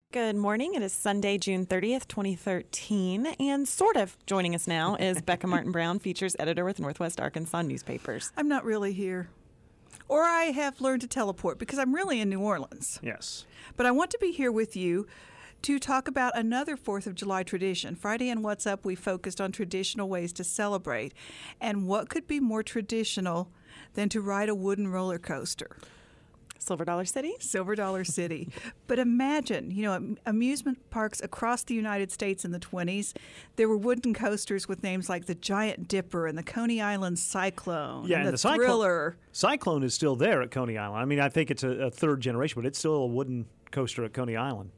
Good morning. It is Sunday, June 30th, 2013. And sort of joining us now is Becca Martin Brown, features editor with Northwest Arkansas Newspapers. I'm not really here. Or I have learned to teleport because I'm really in New Orleans. Yes. But I want to be here with you to talk about another 4th of July tradition. Friday in What's Up, we focused on traditional ways to celebrate. And what could be more traditional than to ride a wooden roller coaster? Silver Dollar City? Silver Dollar City. But imagine, amusement parks across the United States in the 20s, there were wooden coasters with names like the Giant Dipper and the Coney Island Cyclone and the Thriller. Cyclone is still there at Coney Island. I mean, I think it's a third generation, but it's still a wooden coaster at Coney Island.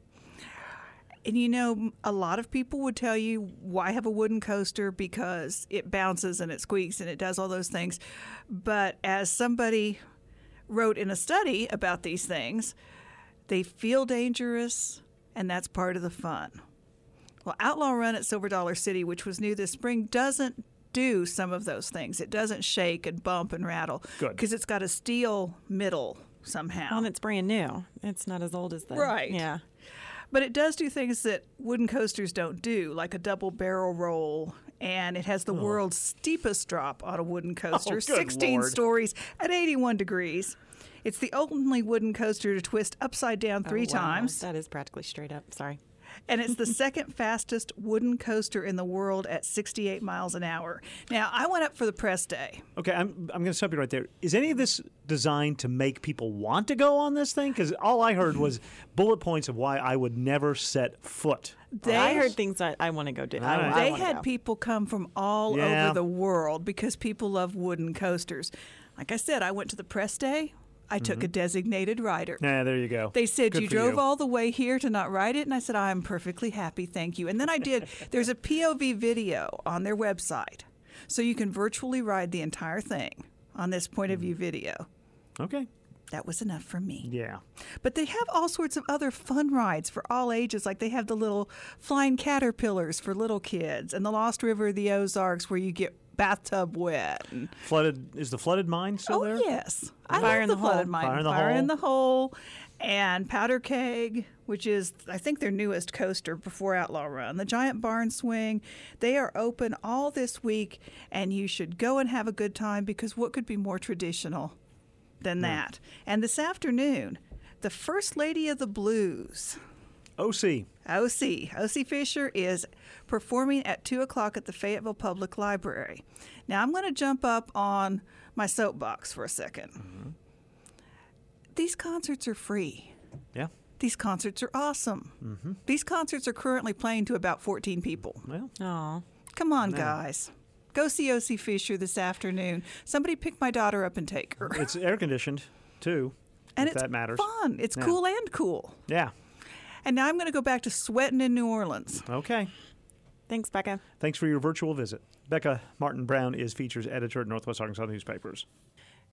And a lot of people would tell you, why have a wooden coaster? Because it bounces and it squeaks and it does all those things. But as somebody wrote in a study about these things, they feel dangerous, and that's part of the fun. Well, Outlaw Run at Silver Dollar City, which was new this spring, doesn't do some of those things. It doesn't shake and bump and rattle. Good. Because it's got a steel middle somehow. And it's brand new. It's not as old as that. Right. Yeah. But it does do things that wooden coasters don't do, like a double barrel roll, and it has the world's steepest drop on a wooden coaster, 16 Lord. stories at 81 degrees. It's the only wooden coaster to twist upside down three times. That is practically straight up. Sorry. And it's the second fastest wooden coaster in the world at 68 miles an hour. Now, I went up for the press day. Okay, I'm going to stop you right there. Is any of this designed to make people want to go on this thing? Because all I heard was bullet points of why I would never set foot. I heard things that I want to go do. Right. They I wanna had go. people come from all over the world because people love wooden coasters. Like I said, I went to the press day. I took a designated rider. Yeah, there you go. They said, Good you for drove all the way here to not ride it? And I said, I'm perfectly happy, thank you. And then I did. There's a POV video on their website, so you can virtually ride the entire thing on this point of view video. Okay. That was enough for me. Yeah. But they have all sorts of other fun rides for all ages. Like they have the little flying caterpillars for little kids and the Lost River of the Ozarks where you get bathtub wet. And Is the flooded mine still there? Oh, yes. I Fire love in the the Hole. flooded mine. Fire in the Fire Hole. in the Hole. And Powder Keg, which is, I think, their newest coaster before Outlaw Run. The Giant Barn Swing. They are open all this week, and you should go and have a good time because what could be more traditional than that? And this afternoon, the First Lady of the Blues, OC. O.C. Fisher, is performing at 2 o'clock at the Fayetteville Public Library. Now, I'm going to jump up on my soapbox for a second. Mm-hmm. These concerts are free. Yeah. These concerts are awesome. Mm-hmm. These concerts are currently playing to about 14 people. Well, Aw. Come on, guys. Go see O.C. Fisher this afternoon. Somebody pick my daughter up and take her. it's air conditioned too. And if it's that matters. fun. It's Yeah. cool and cool. Yeah. And now I'm going to go back to sweating in New Orleans. Okay. Thanks, Becca. Thanks for your virtual visit. Becca Martin Brown is features editor at Northwest Arkansas Newspapers.